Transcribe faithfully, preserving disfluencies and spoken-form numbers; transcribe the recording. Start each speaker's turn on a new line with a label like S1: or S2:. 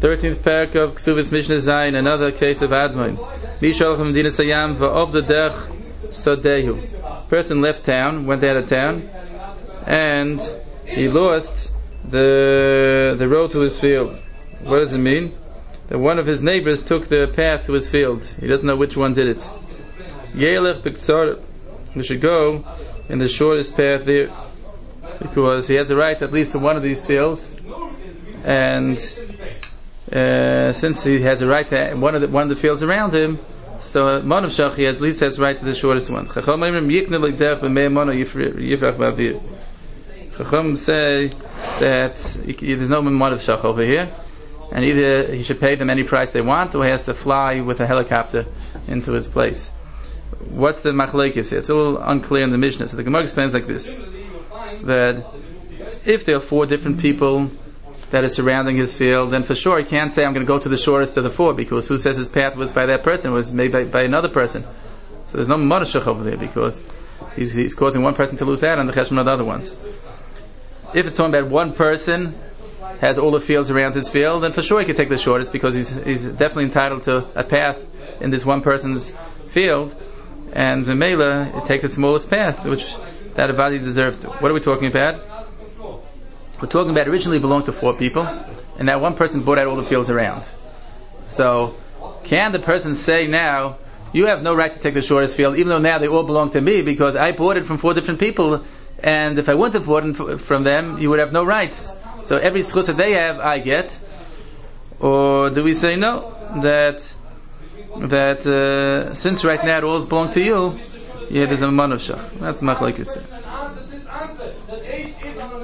S1: thirteenth parak of Ksubis Mishnah Zayin, another case of Admon. Mishalchim Medina Sayam va'ov the derch sadehu. Person left town, went out of town, and he lost the the road to his field. What does it mean? That one of his neighbors took the path to his field. He doesn't know which one did it. Yelech b'ksar. We should go in the shortest path there, because he has a right at least to one of these fields, and uh, since he has a right to one of the one of the fields around him, so Manav Shach, he at least has right to the shortest one. Chacham say that there's no Manav Shach over here, and either he should pay them any price they want, or he has to fly with a helicopter into his place. What's the machlekes here? It's a little unclear in the Mishnah. So the Gemara explains like this: that if there are four different people that are surrounding his field, then for sure he can't say, I'm going to go to the shortest of the four, because who says his path was by that person? It was made by, by another person. So there's no Manav over there, because he's, he's causing one person to lose out on the cheshbon of the other ones. If it's talking about one person has all the fields around his field, then for sure he could take the shortest, because he's, he's definitely entitled to a path in this one person's field, and the Mela take the smallest path, which that Avadi deserved. What are we talking about? We're talking about originally belonged to four people, and now one person bought out all the fields around. So, can the person say now, you have no right to take the shortest field, even though now they all belong to me, because I bought it from four different people, and if I wouldn't have bought it from them, you would have no rights. So every schus that they have, I get. Or do we say no? That that uh, since right now it all belongs to you, yeah, there's a Manav Shach. That's machlekes.